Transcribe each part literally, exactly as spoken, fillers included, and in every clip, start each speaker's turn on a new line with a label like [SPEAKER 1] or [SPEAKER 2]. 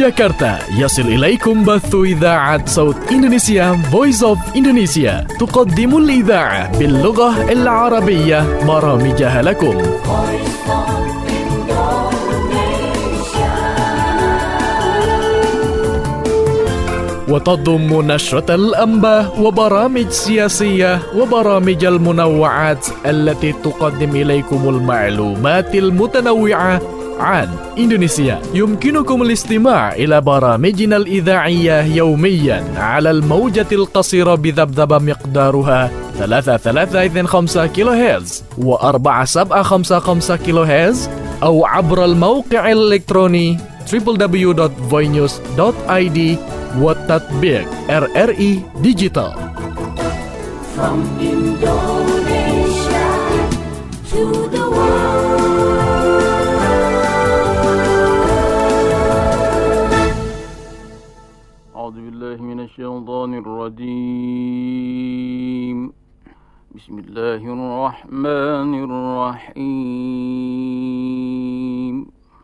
[SPEAKER 1] جاكرتا يصل إليكم بث إذاعة صوت إندونيسيا Voice of Indonesia تقدم الإذاعة باللغة العربية برامجها لكم. وتضم نشرة الأنباء وبرامج سياسية وبرامج المنوعات التي تقدم إليكم المعلومات المتنوعة عن إندونيسيا. يمكنكم الاستماع إلى برامجنا الإذاعية يوميا على الموجة القصيرة بذبذبة مقدارها ثلاثة ثلاثة اثنين خمسة كيلو هرتز وأربعة سبعة خمسة خمسة كيلو هرتز أو عبر الموقع الإلكتروني دبليو دبليو دبليو دوت voinews دوت آي دي وتطبيق إر إر إي Digital.
[SPEAKER 2] From Indonesia to the world.
[SPEAKER 3] أعوذ بالله من الشيطان الرجيم. بسم الله الرحمن الرحيم.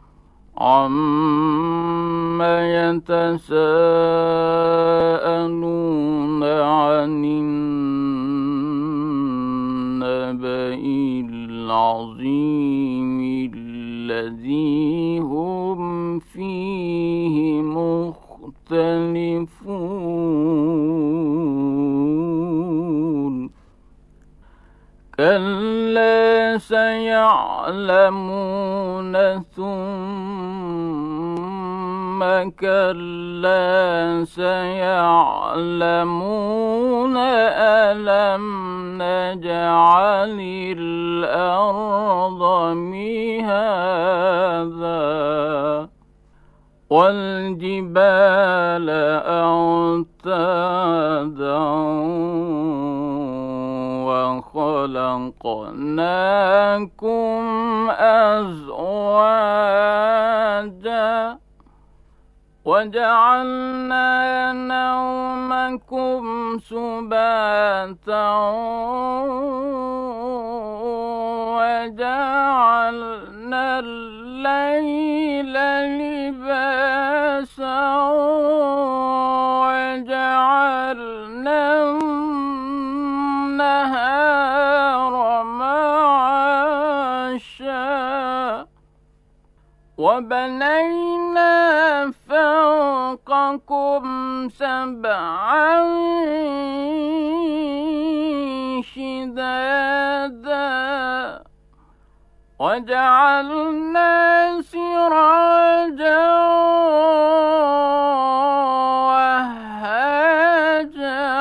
[SPEAKER 3] عما يتساءلون عن النبأ العظيم الذي هم فيه مختلفون كلا سيعلمون ثم كلا سيعلمون ألم نجعل الأرض مهادا والجبال أوتادا وخلقناكم أزواجا وجعلنا نومكم سباتا وجعلنا الليل لباسا وجعلنا النهار معاشا وبنينا فوقكم سبعا شدادا وجعلنا سراجا وهاجا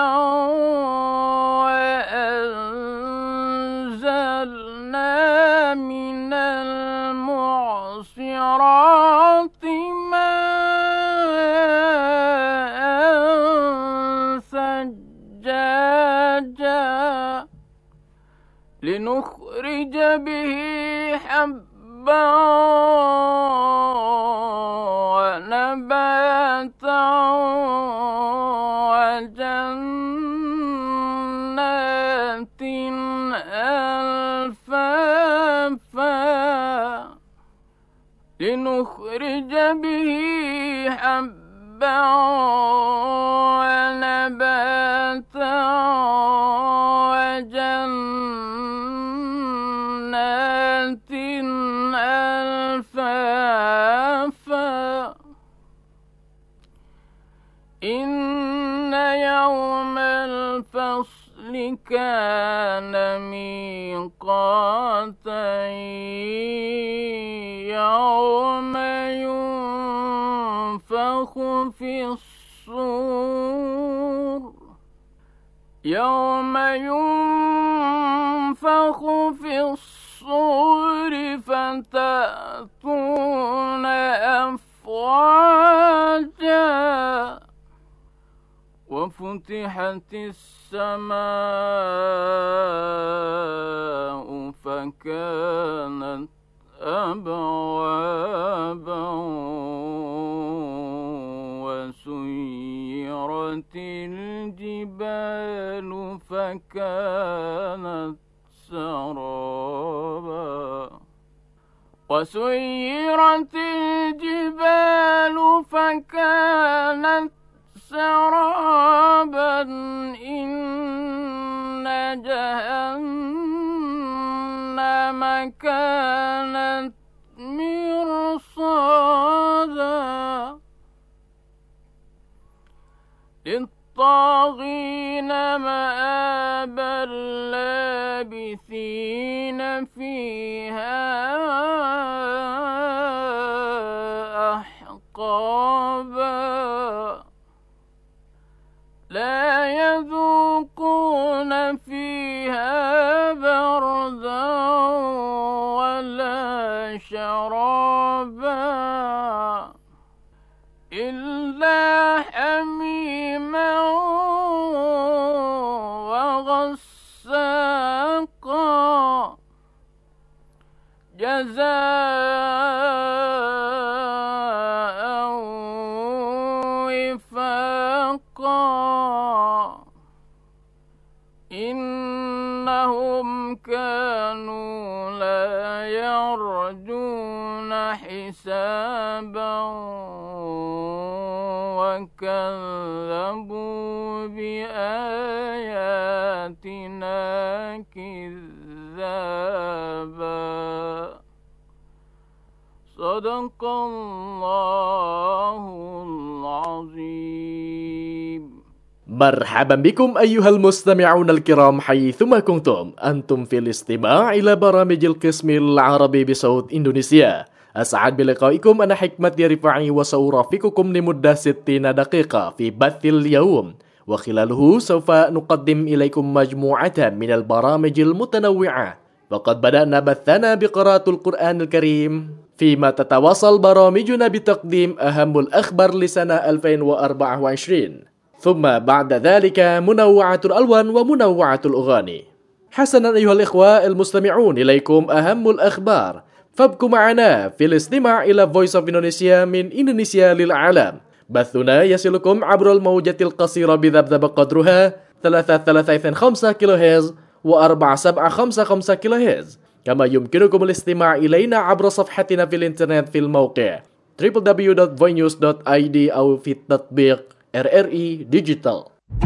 [SPEAKER 3] وأنزلنا من المعصرات ماء ثجاجا لنخرج به حبا ونباتا وجنات ألفافا لنخرج به حبا ونباتا وجنات ألفافا إن يوم الفصل كان ميقاتا يوم ينفخ في الصور يوم ينفخ في الصور فتأتون أفواجا وفتحت السماء فكانت أبوابا وسيرت الجبال فكانت سرابا وسيرت الجبال فكانت سرابا إن جهنم كانت مرصادا للطاغين مآبا لابثين فيها أحقابا لا يذوقون فيها بردا ولا شرابا إلا حميما وغساقا جزاء وفاقا إنهم كانوا لا يرجون حسابا وكذبوا بآياتنا كذابا صدق الله العظيم.
[SPEAKER 1] مرحبا بكم أيها المستمعون الكرام حيثما كنتم أنتم في الاستماع إلى برامج القسم العربي بصوت إندونيسيا. أسعد بلقائكم أنا حكمت رفاعي وسأرافقكم لمدة ستين دقيقة في بث اليوم، وخلاله سوف نقدم إليكم مجموعة من البرامج المتنوعة. وقد بدأنا بثنا بقراءة القرآن الكريم، فيما تتواصل برامجنا بتقديم أهم الأخبار لسنة ألفين وأربعة وعشرين، ثم بعد ذلك منوعة الألوان ومنوعة الأغاني. حسنا أيها الإخوة المستمعون، إليكم أهم الأخبار، فابقوا معنا في الاستماع إلى Voice of Indonesia من إندونيسيا للعالم. بثنا يصلكم عبر الموجة القصيرة بذبذب قدرها ثلاثة ثلاثة خمسة كيلو هرتز وأربعة سبعة خمسة خمسة كيلو هرتز، كما يمكنكم الاستماع إلينا عبر صفحتنا في الإنترنت في الموقع دبليو دبليو دبليو دوت voinews دوت آي دي أو في التطبيق إر إر إي ديجيتال.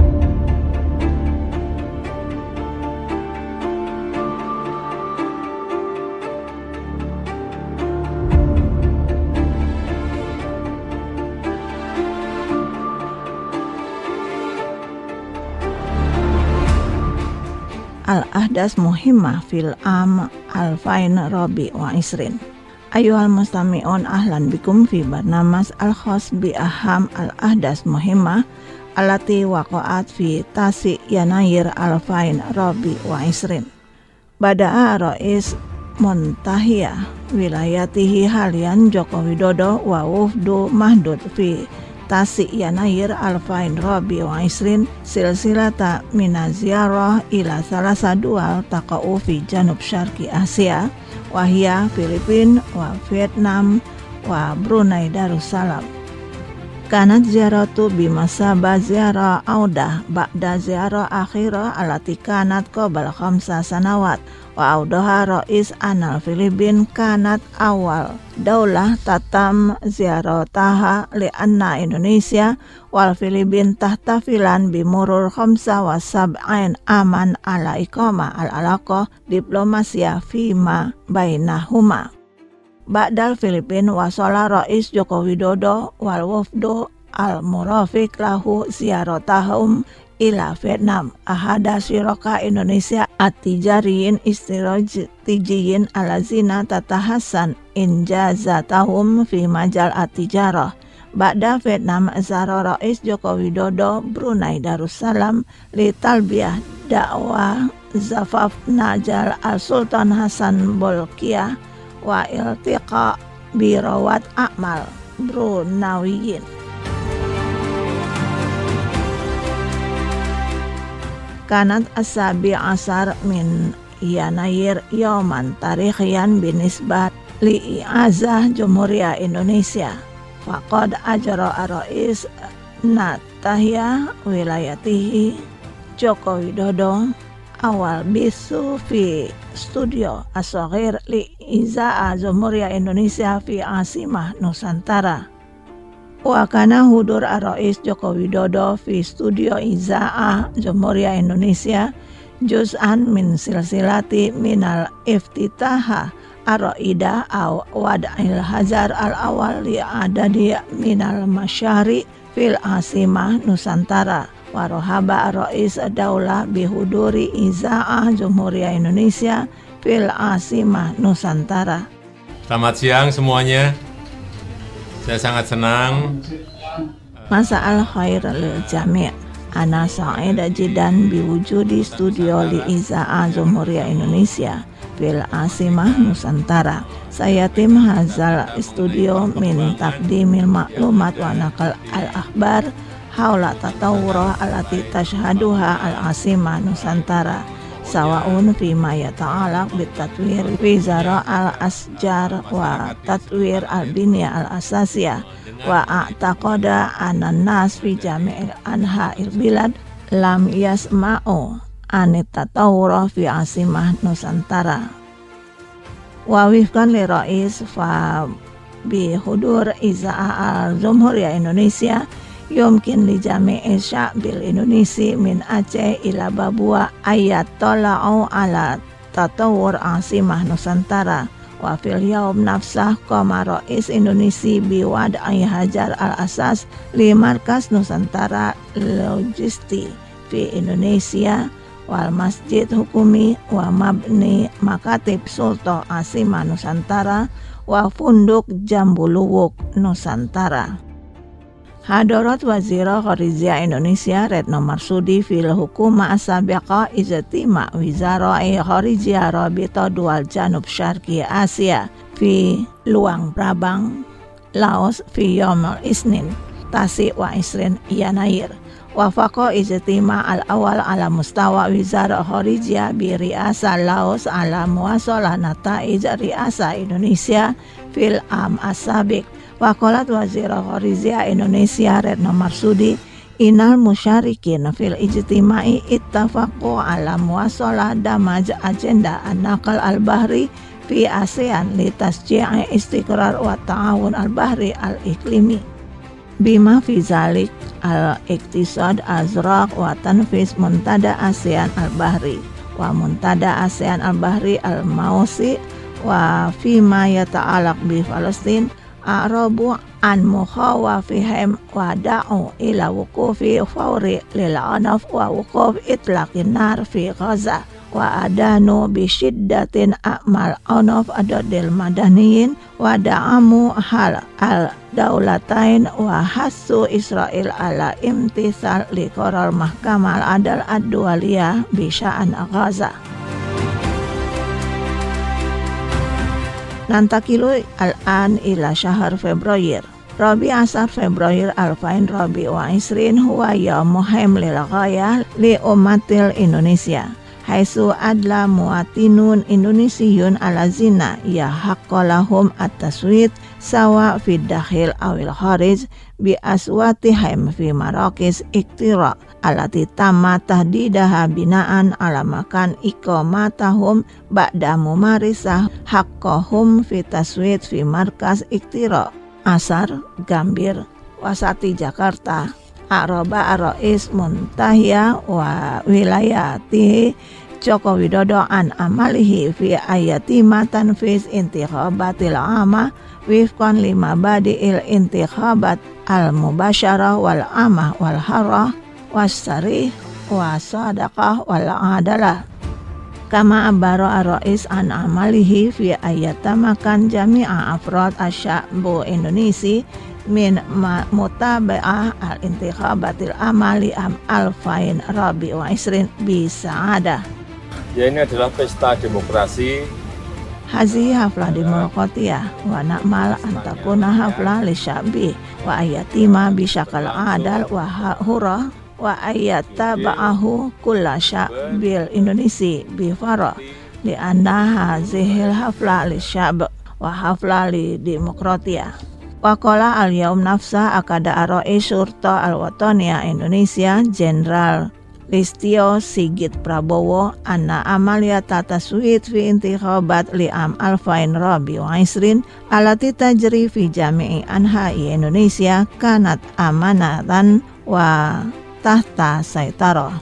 [SPEAKER 4] Al-Ahdas Muhimmah fil Am Alfain Robi wa Isrin. Ayuhal mustami'un ahlan bikum fi barnamas al-khas bi aham al-ahdas muhimmah alati waqa'at fi tasi yanayir alfain Robi wa Isrin. Bada'a Rais Muntahiyah wilayatihi halian Joko Widodo wa wufdu mahdud fi Tasi Yanayir Alfain Robi wa Isrin silsilata mina ziarah ila salasa dual taqa'u fi janub syarqi Asia wahia Filipin wa Vietnam wa Brunei Darussalam. Kanat ziaratu bimasaba ziarah audah ba'da ziarah akhirah alati kanat qabal khamsa sanawat wa audaha Rais anal Filipin kanat awal daulah tatam ziarataha li anna Indonesia wal Filipin tahtafilan bimurur khamsa wa sab'ain aman ala iqamah al-alaqah diplomasia fima bainahuma. Ba'dal Filipin wasala Rais Joko Widodo wal wafdu al-murafiq lahu ziaratahum ila Vietnam ahada syiraka Indonesia at-tijariyin istirajiyin alazina tatahasan injazatahum fi majal at-tijarah. Ba'da Vietnam zara Rais Joko Widodo Brunei Darussalam li talbiyah dakwah zafaf najal al-Sultan Hasan Bolkiah wa iltiqa birawat a'mal Brunawiyin. Kanat asabi asar min Yanayir Yoman tarikhian binisbat li i'azah Jumhuriyah Indonesia. Faqad ajra Rais Natahya wilayatihi Joko Widodo awal bisu fi studio as-saghir li Izaa Jamhuriyah Indonesia fi Asimah Nusantara. Wa kana hudur ar-Rais Joko Widodo fi studio Izaa Jamhuriyah Indonesia juz'an min silsilati minal iftitaha ar-Ra'idah aw wad'il hajar al-awal li adadi minal masyari fil Asimah Nusantara. Warohaba ar-Rais Daulah bihuduri Izaa Jamhuriyah Indonesia fil Asimah Nusantara.
[SPEAKER 5] Selamat siang semuanya. Saya sangat senang.
[SPEAKER 4] Masa al-khair lil jami'. Ana sa'ida jidan biwujudi studio li Izaa Jamhuriyah Indonesia fil Asimah Nusantara. Saya tim hazal studio min taqdimil maklumat wa naqal al-akhbar haula tatawwura alati tashhaduha al-Asimah Nusantara sawaun fima yata'alaq bitatwir fi zara al-asjar wa tatwir al-binya al-asasiyah wa a'taqada anan nas fi jami'il anha'il bilad lam yasma'u anit tatawwura fi Asimah Nusantara. Wa wifkan li Rais fa bi hudur Izaa al-Jamhuriyah Indonesia yumkin li jami'i sya'bil Indonesia min Aceh ila Babua ayat tola'u ala tatawur Asimah Nusantara. Wa fil yaum nafsah qama Rais Indonesia biwad'i hajar al-asas li markas Nusantara logisti fi Indonesia wal masjid hukumi wa mabni makatib sulto Asimah Nusantara wa funduk Jambuluwuk Nusantara. Hadarat Wazira Kharijiyah Indonesia Retno Marsudi fil hukuma as-sabiqa ijtima Wizara'i Kharijiyah Rabita Dual Janub Syarqi Asia fi Luang Prabang Laos fi Yomul Isnin Tasi wa Isrin Yanair. Wafaqa ijtima al-awal ala mustawa Wizara Kharijiyah bi riasa Laos ala muwasalah nataij riasa Indonesia fil am as-sabiq. Waqalat Wazira Kharijiyah Indonesia Retno Marsudi inal musyarikin fil ijtima'i ittafaqu ala muwasalah damaj agenda an-naqal al-bahri fi ASEAN li tasji'i istiqrar wa ta'awun al-bahri al-iklimi bima fi zalik al-iktisad azraq wa tanfis muntada ASEAN al-bahri wa muntada ASEAN al-bahri al-mausi wa fima yata'alaq bi Palestin Arabu an mukhawafihim wa da'u ila wukufi fawri lil anaf wa wukuf itlaqin nar fi Gaza wa adanu bi syiddatin a'mal anaf adadil madaniyin wa da'amu hal al daulatain wa hassu Israel ala imtisal li qarar mahkamah al-adal ad-dualiyah bi sya'an Gaza. Nantakilu al-an ila syahr Februar. Rabi asar Februar alfain rabi wa isrin huwa yaum muhim lil ghayah li ummatil Indonesia. Haitsu adla muwatinun Indonesiun ala zina ya haqqalahum at-taswit sawa fi dakhil awil kharij bi aswatihim fi marakis iktira alati tamma tahdidaha binaan ala makan iqamatahum ba'da mumarisah haqqahum fi taswit fi markas iktira asar Gambir Wasati Jakarta. Aroba Ar-Rais Muntahya wa wilayati Joko Widodo an amalihi fi ayati matan fis intikhabatil ama wifqan lima badi'il intikhabat al-mubasyarah wal amah wal harah wassarih wa sadaqah wal adalah kama abara Ar-Rais an amalihi fi ayatamakan jami'a afrad asy'abu Indonesia min mutaba'ah al-intikhabatil amali am alfain rabi wa isrin bisa'adah.
[SPEAKER 5] Ya, ini adalah pesta demokrasi.
[SPEAKER 4] Hazi haflah demokratiyah wa na'mal antakuna haflah li syabi wa ayatima bisyakal adal wa hurah wa ayataba'ahu kulla syabil Indonesia bifara li anna hazihil haflah li syab wa haflah li demokratiyah. Waqala al-yaum nafsa akada Ar-Rais Syurta al-Wataniyah Indonesia Jenderal Listio Sigit Prabowo anna amaliyata taswid fi intikhabat li'am alfain rabi wa isrin alati tajri fi jami'i anha'i Indonesia kanat amanatan wa tahta saitara.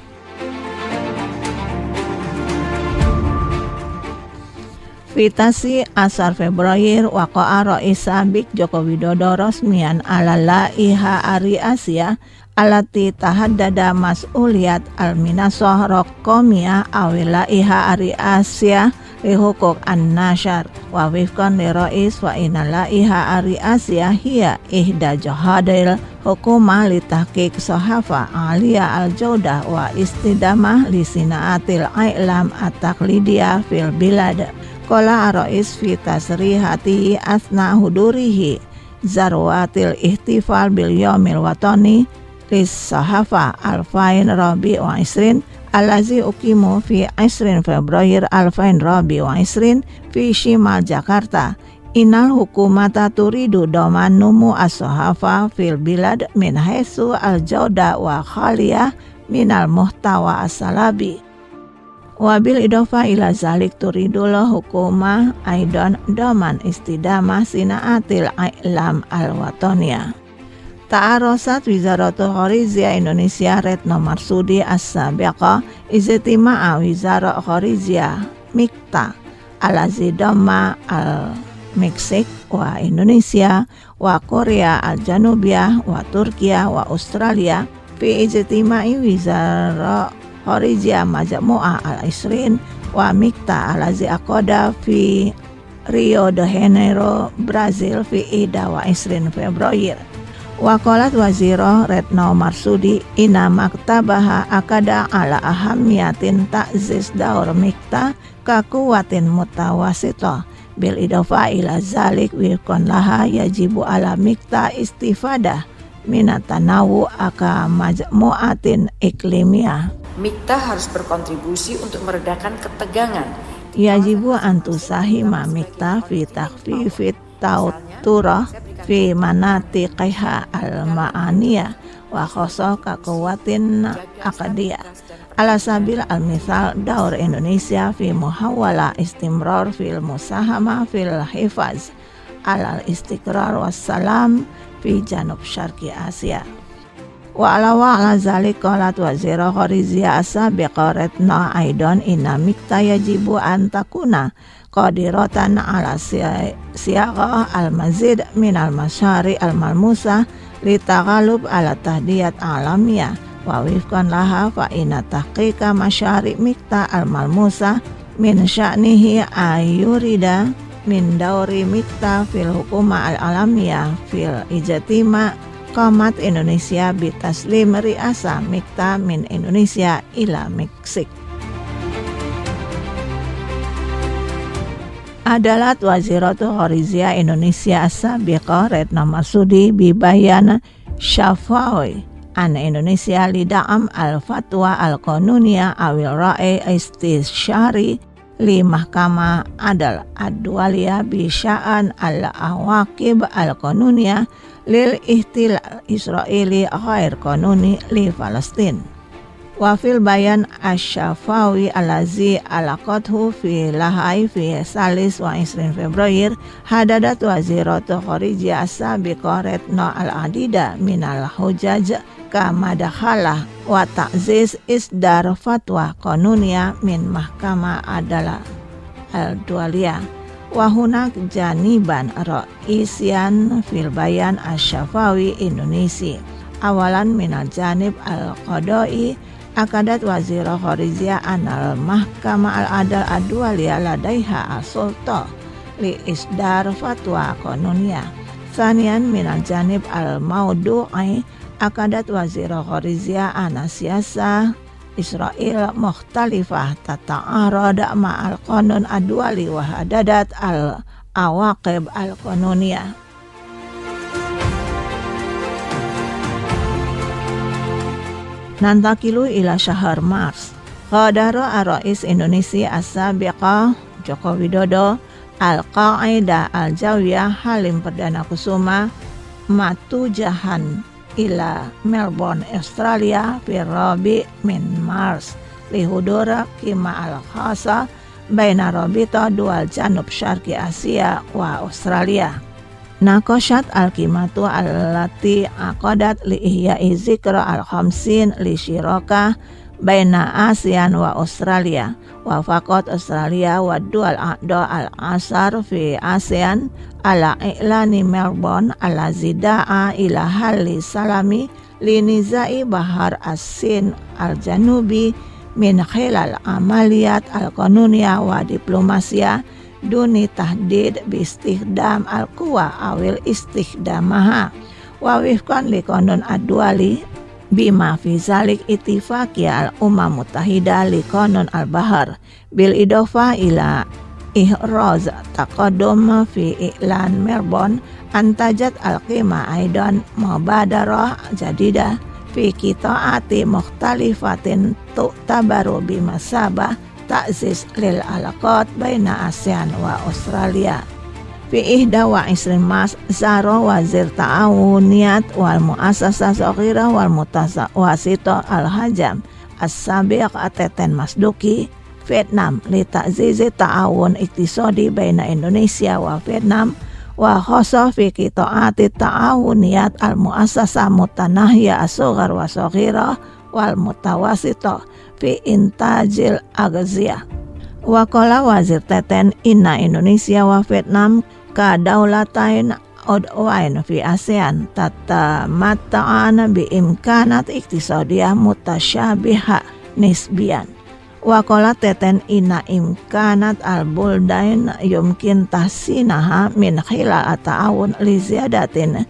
[SPEAKER 4] Fitasi asar Februari waqa'a Rais Sabik Joko Widodo resmian ala laiha Ari Asia alati tahaddada mas'uliyat al-minasah raqamiyah awila iha Ari Asia li hukuk an-nashar wa wifqan li Rais wa inala iha Ari Asia hiya ihda jahadil hukumah li tahqiq sahafa aliyah al-jawdah wa istidamah li sinaatil i'lam at-taqlidiyah fil bilad. Qala Rais fi tasrihati asna hudurihi zarwatil ihtifal bil yaumil watani lis sahafa alfain rabi wa isrin alazi ukimu fi isrin Februari alfain rabi wa isrin fi shimal Jakarta. Inal hukumata turidu doman numu as-sahafa fil bilad min haisu al-jawda wa khaliyah minal muhtawa as-salabi. Wabil idofa ila zalik turidullah hukuma aidan doman istidamah sinaatil i'lam al-watoniyah. Ta'arosat Wizaratu Khorizia Indonesia Retno Marsudi As-Sabiqa Iztima'a Wizara Khorizia Mikta Al-Azidama Al-Meksik wa Indonesia wa Korea Al-Janubiyah wa Turkiya wa Australia fi ijtima'i Wizara Khorizia Majmu'ah Al-Isrin wa Mikta Al-Azi Aqoda fi Rio de Janeiro Brazil fi ida wa isrin Februari. Waqalat Waziro Retno Marsudi ina maktabaha akada ala ahamiyatin ta'ziz daur Mikta kakuwatin mutawasito bil idofa ila zalik wifqan laha yajibu ala Mikta istifadah minatanawu aka majmu'atin iklimiyah.
[SPEAKER 6] Mikta harus berkontribusi untuk meredakan ketegangan.
[SPEAKER 4] Yajibu antusahima Mikta fi takhfifit tauturah fi manatiqiha al-ma'aniyah wa khosoh kakuwatin akadiyah. Ala sabil al-misal daur Indonesia fi muhawala istimrar fil musahama fil hifaz alal istiqrar wassalam fi janub syarqi Asia. Wa ala wa ala zalik qalat Wazira Khorizia as-Sabiqa Retno Aidon inna Mikta yajibu an takuna qadiratan ala siyaqah al-mazid min al-masyari al-malmusah li taghalub ala tahdiyat alamiyah wa wifqan laha fa inna tahqiqa masyari Mikta al-malmusah min sya'nihi ayurida min dauri Mikta fil hukuma al-alamiyah fil ijtima Qamat Indonesia bitaslim riasa Mikta min Indonesia ila Meksik. Adalat Waziratu Khorizia Indonesia As-Sabiqa Retno Marsudi bibayan syafawi an Indonesia lida'am al-fatwa al-qanuniyah awil ra'i istisyari li mahkamah adal ad-dualiyah bi sya'an al-awaqib al-qanuniyah lil ihtilal Israeli ghair qanuni li Palestin. Wa fil bayan asy-syafawi alazi alaqathu fi lahai fi salis wa isrin Februari hadadat Waziratu Khorizia as-Sabiqa Retno al-adida minal hujaj kama dakhalah wa ta'ziz isdar fatwa qanuniyah min mahkamah adalah al-dualiyah. Wahunak janiban ra'isian fil bayan asy-syafawi Indonesia. Awalan minal janib al-qadai akadat Wazira Khorizia anal mahkamah al-adal ad-dualiyah ladaiha as-sulta li isdar fatwa qanuniyah. Sanian minal janib al-maudu'i akadat Wazira Khorizia anasiasa Israel mukhtalifah tata'arad ma'al qanun ad-duali wa hadadat al-awaqib al-qanuniyah. Nantakilu ila syahr Mars. Qadara Rais Indonesia As-Sabiqa Joko Widodo Al-Qaeda Al-Jawiyah Halim Perdana Kusuma Matujahan ila Melbourne Australia fi rabi min Mars lihudura kima al-khasa baina rabita dual janub syarqi Asia wa Australia. Nakoshat al-qimatu allati aqadat li ihya'i zikra al-khamsin li syiraka baina ASEAN wa Australia wa faqat Australia wa dual a'da al-asar fi ASEAN ala i'lani Melbourne ala zida'a ila halli salami li nizai bahar as-Sin al-janubi min khilal amaliyat al-qanuniyah wa diplomasia duni tahdid bi istikhdam al-quwa awil istikhdamaha wa wifqan li qanun ad-duali bima fi zalik ittifaqiyah al-umam muttahida li qanun al-bahar bil idofa ila ihraz taqaddum fi i'lan Melbourne antajat al-qimah aidan mubadarah jadidah fi qita'ati mukhtalifatin tu'tabaru bimasabah ta'zis lil alaqat baina ASEAN wa Australia. Fi ihda wa isrin mas zaro wazir ta'awuniyat wal mu'asasah saghira wal mutasawasita al-hajam as-sabiq ateten masduki Vietnam li ta'zizi ta'awun iktisadi baina Indonesia wa Vietnam wa khassa fi qita'ati ta'awuniyat al-mu'asasah mutanahiyah as-saghar wa saghira wal mutawasita fi intajil agziyah. Wa qala wazir teten inna Indonesia wa Vietnam ka daulatain udwain fi ASEAN tatamatta'ana bi imkanat iktisadiyah mutasyabiha nisbiyan. Wa qala teten inna imkanat al-buldain yumkin tahsinaha min khilal at-ta'awun li ziyadatin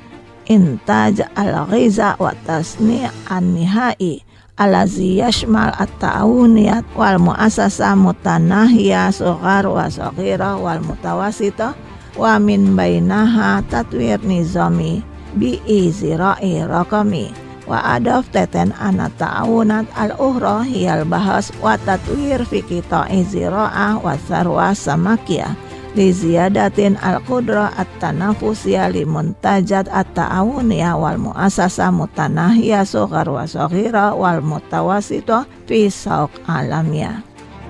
[SPEAKER 4] intaj al-ghiza wa tasni' an-nihai alazi yashmal at-ta'awuniyat wal mu'asasah mutanahiyah sughar wa saghira wal mutawasita wa min bainaha tatwir nizami bi izra'i raqami wa adaf teten ana ta'awunat al-ukhra hiyal bahas wa tatwir fi qita'i zira'ah wa sarwa samakiyah li ziyadatin al-qudra at-tanafusiyah li muntajat at-ta'awuniyah wal mu'asasah mutanahiyah sughar wa saghira wal mutawasita fi sawq alamiyah.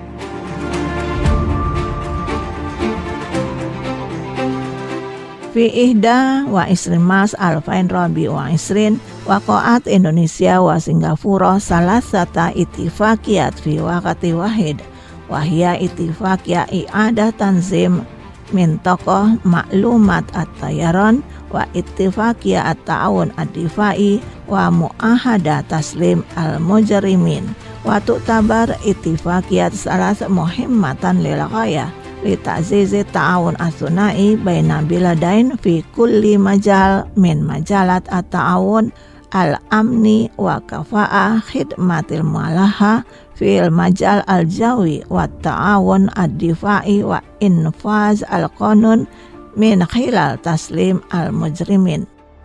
[SPEAKER 4] Fi ihda wa isrin mas alfain rabi wa isrin waqa'at Indonesia wa Singapura salasata ittifaqiyat fi waqti wahid wa hiya ittifaqiyah i'adah tanzim min tokoh maklumat at-tayaran wa ittifaqiyah at-ta'awun ad-difai wa mu'ahada taslim al-mujrimin wa tu'tabar ittifaqiyat salas muhimmatan lil ghayah li ta'zizi ta'awun as-sunai baina biladain fi kulli majal min majalat at-ta'awun al-amni wa kafa'ah khidmatil mualaha fil majal al-jawi wa ta'awun ad-difai wa infaz al-qanun min khilal taslim al-mujrimin.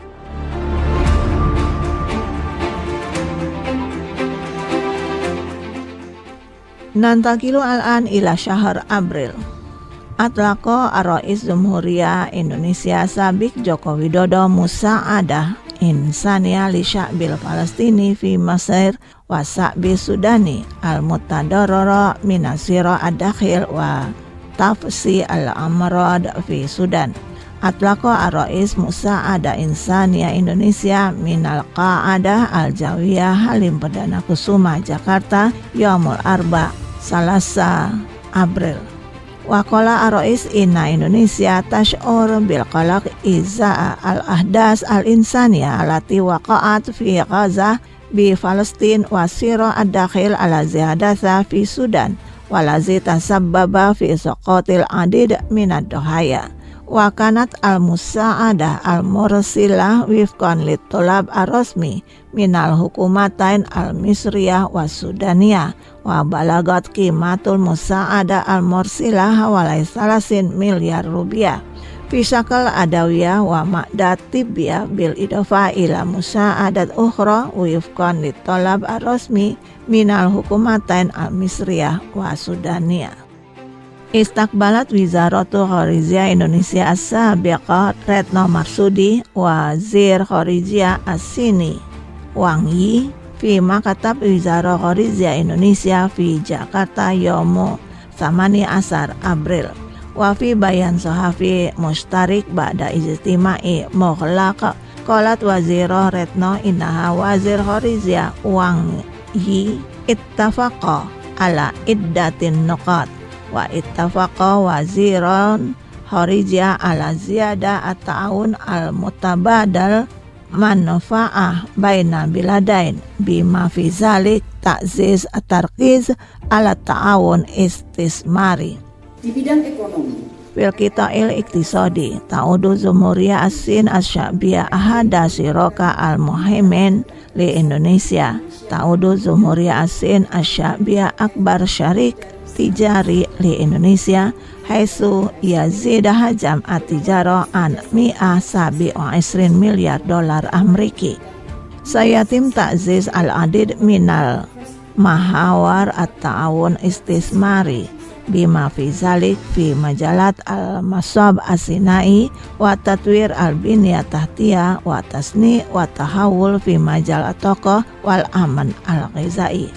[SPEAKER 4] Nantakilu al-an ila syahr April. Atlaqo ar-Rais Jumhuriyah Indonesia Sabik Joko Widodo musa'adah insaniya li sya'bil Palestini fi Mesir wa sa'bi Sudani al-mutadarrara minasira ad-dakhil wa tafsi al-amrad fi Sudan. Atlaqo ar-Rais musa'adah insaniya Indonesia minal qa'adah al-jawiyah Halim Perdana Kusuma Jakarta Yaumul Arba Salasa April. Waqala ar-Rais inna Indonesia tash'ur bil qalaq izaa al-ahdas al-insaniyah allati waqa'at fi Gaza bi Palestin wa sira ad-dakhil ala zihadatha fi Sudan walazi tasabbaba fi saqatil adid minad dohaya wa kanat al-musa'adah al-mursilah wifqan litolab ar-rasmi minal hukumatain al-misriyah wa sudaniyah wa balagat qimatul musa'adah al-mursilah walai salasin miliar rupiah fi syakal adawiyah wa ma'dat tibbiyah bil idofa ila musa'adat ukhra wifqan litolab ar-rasmi minal hukumatain al-misriyah wa sudaniyah. Istakbalat Wizaratu Kharijiyah Indonesia as-sabiqah Retno Marsudi Wazir Kharijiyah as-Sini Wang Yi fi Makatab Wizarah Kharijiyah Indonesia fi Jakarta Yomo Samani Asar April wa fi bayan sahafi mustarik ba'da ijtima'i mughlaq qalat Wazirah Retno innaha Wazir Kharijiyah Wang Yi ittafaqa ala iddatin nuqat wa ittafaqa Waziran Kharijiyah ala ziyada at-ta'awun al-mutabadal manfa'ah baina biladain bima fi zalik ta'ziz at-tarkiz ala ta'awun istismari.
[SPEAKER 7] Di bidang ekonomi,
[SPEAKER 4] fil qita'il iktisadi ta'udu Jumhuriyah as-Sin as-Sya'biyah ahada siroka al-muhaimin li Indonesia ta'udu Jumhuriyah as-Sin as-Sya'biyah akbar syarik tijari li Indonesia haitsu yazid hajam at-tijarah an mi'ah sabi wa isrin miliar dolar Ameriki. Sayatim ta'ziz al-adid minal mahawar at-ta'awun istismari bima fi zalik fi majalat al-masab as-sinai wa tatwir al-binya tahtiyah wa tasni wa tahawul fi majal at-tokoh wal aman al-ghizai.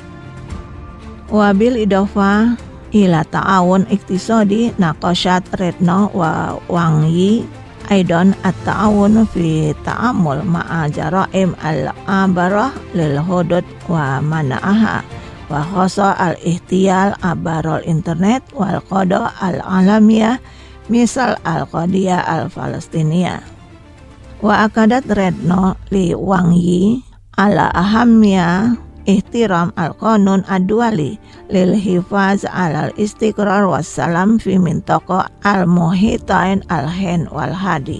[SPEAKER 4] Wabil idofah ila ta'awun iktisadi naqashat Retno wa Wang Yi aidan at-ta'awun fi ta'amul ma'a jaraim al-abarah lil hudud wa mana'aha wa khasa al-ihtiyal abarol internet wal qada al-alamiyah misal al-qadiyah al-Palestiniyah. Wa akadat Retno li Wang Yi ala ahamiyah ihtiram al-qanun ad-duali lil hifaz alal istiqrar wassalam fi mintaqa al-muhitain al-hin wal hadi.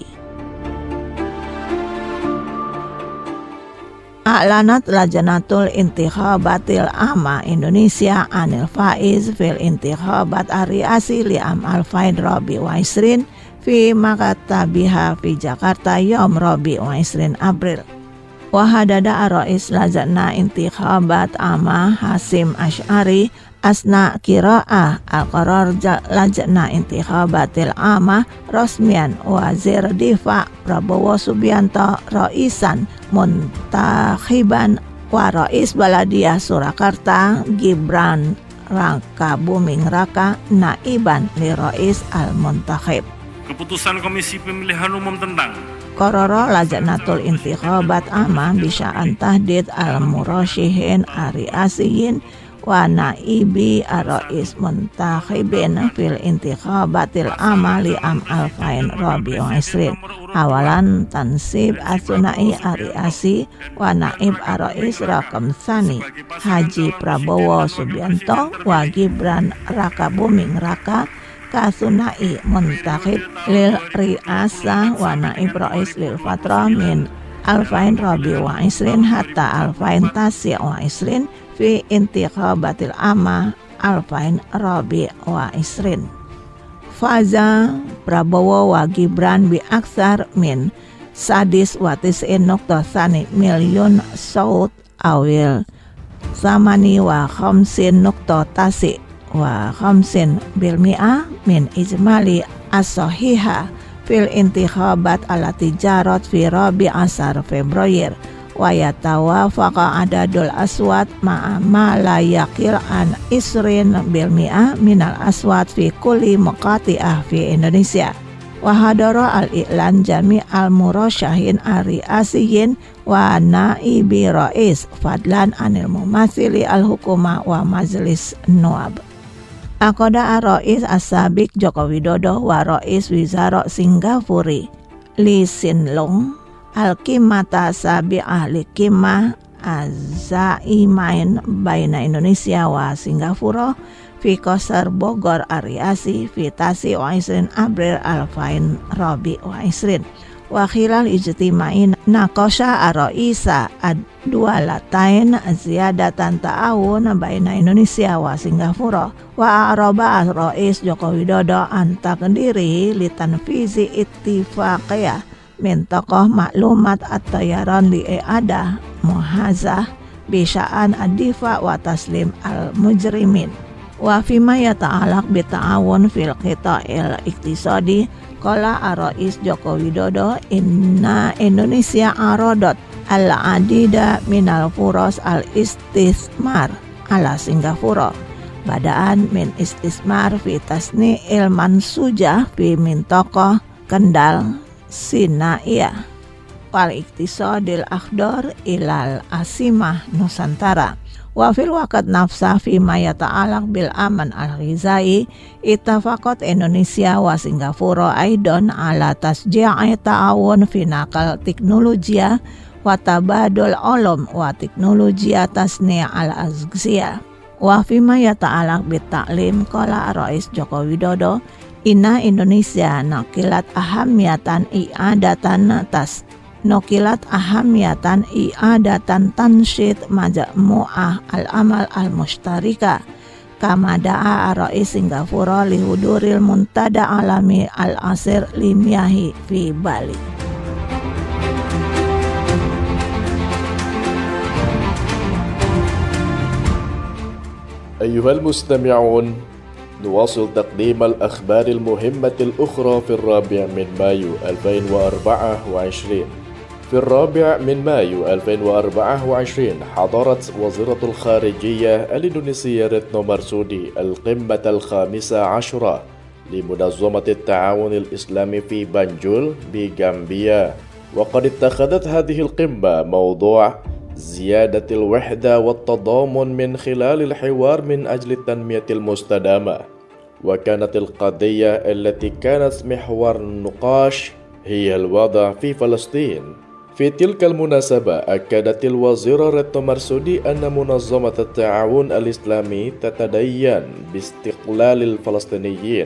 [SPEAKER 4] A'lanat Lajnatul Intikhabatil Amma Indonesia anil faiz fil intikhabat ar-riasi li am alfain rabi wa isrin fi makatabiha fi Jakarta yom rabi wa isrin April. Wahadada Rais Lajna Intikhabat Amma Hasim Asy'ari asna qira'ah al-qarar Lajna Intikhabatil Amma Rosmian Wazir Difa Prabowo Subianto Raisan Muntakhiban wa Rais Baladiyah Surakarta Gibran Raka Buming Raka Naiban li Rais al-Muntakhib.
[SPEAKER 8] Keputusan Komisi Pemilihan Umum tentang
[SPEAKER 4] Kororo Lajnatul Intikhabat Amma bisa antahdid al-murasyihin ariasiyin wa naibi ar-rais muntakhibin fil intikhabatil amma li am alfain rabi wa isrin. Awalan tansib asunai ariasi wa naib ar-rais rakam sani Haji Prabowo Subianto wa Gibran Raka Buming Raka kasunai muntakhib lil riasa wa naib rais lil fatra min alfain rabi wa isrin hatta alfain tasi wa isrin fi intikhabatil amma alfain rabi wa isrin. Faza Prabowo wa Gibran bi aksar min sadis wa tis'in nukta sani milyun saud awil samani wa khamsin nukta tasi wa khamsin bil mi'ah min ijmali as-sahiha fil intikhabat ala tijarat fi rabi asar Februari wa yatawafaqa adadul aswat ma'a ma la yaqil an isrin bil mi'ah minal aswat fi kulli maqati'ah fi Indonesia. Wa hadara al-i'lan jami al-murasyahin ari-asiyin wa naibi rais fadlan anil mumathili al-hukuma wa majlis nuab. Akoda Rais As-Sabik Joko Widodo wa Rais Wizara Singapura Lee Hsien Loong al-qimata sabi ahli qimah az-zaimain baina Indonesia wa Singapura fi Qasar Bogor Ariasi fi tasi wa isrin April alfain rabi wa isrin. Wa khilal ijtima'in naqasha ar-raisa ad-dualatain ziyadatan ta'awun baina Indonesia wa Singapura wa araba Rais Joko Widodo an taqdiri li tanfizi ittifaqiyah min tokoh maklumat at-tayaran li i'adah muhazah bisya'an ad-difa wa taslim al-mujrimin. Wa fima yata'alaq bita'awun fil qita'il iktisadi qala ar-rais Joko Widodo inna Indonesia aradot al-adida minal furos al-istismar ala Singapura badaan min istismar fi tasni ilman suja fi mintaqah Kendal Sinaia wal iktisadil akhdar ilal asimah Nusantara. Wa fil waqt nafsa fi ma yata'alaq bil aman al-ghizai ittafaqat Indonesia wa Singapura aidan ala tasji'i ta'awun fi naqal teknologia wa tabadul ulum wa teknologia tasni' al-azghiyah. Wa fi ma yata'alaq bit ta'lim qala Rais Joko Widodo inna Indonesia naqilat ahamiyatan i'adatan tas Nokilat ahamiyatan i'adatan tansyid majmu'ah al-amal al-mushtarika kama da'a Rais Singapura lihuduril muntada alami al-asir limiyahi fi Bali.
[SPEAKER 1] أيها المستمعون، نواصل تقديم الأخبار المهمة الأخرى في الرابع من مايو ألفين وأربعة وعشرين. في الرابع من مايو ألفين وأربعة وعشرين حضرت وزيرة الخارجية الإندونيسية ريتنو مرسودي القمة الخامسة عشرة لمنظمة التعاون الإسلامي في بنجول بغامبيا، وقد اتخذت هذه القمة موضوع زيادة الوحدة والتضامن من خلال الحوار من أجل التنمية المستدامة. وكانت القضية التي كانت محور النقاش هي الوضع في فلسطين. في تلك المناسبة أكدت الوزيرة ريتنو مرسودي أن منظمة التعاون الإسلامي تتدين باستقلال الفلسطينيين،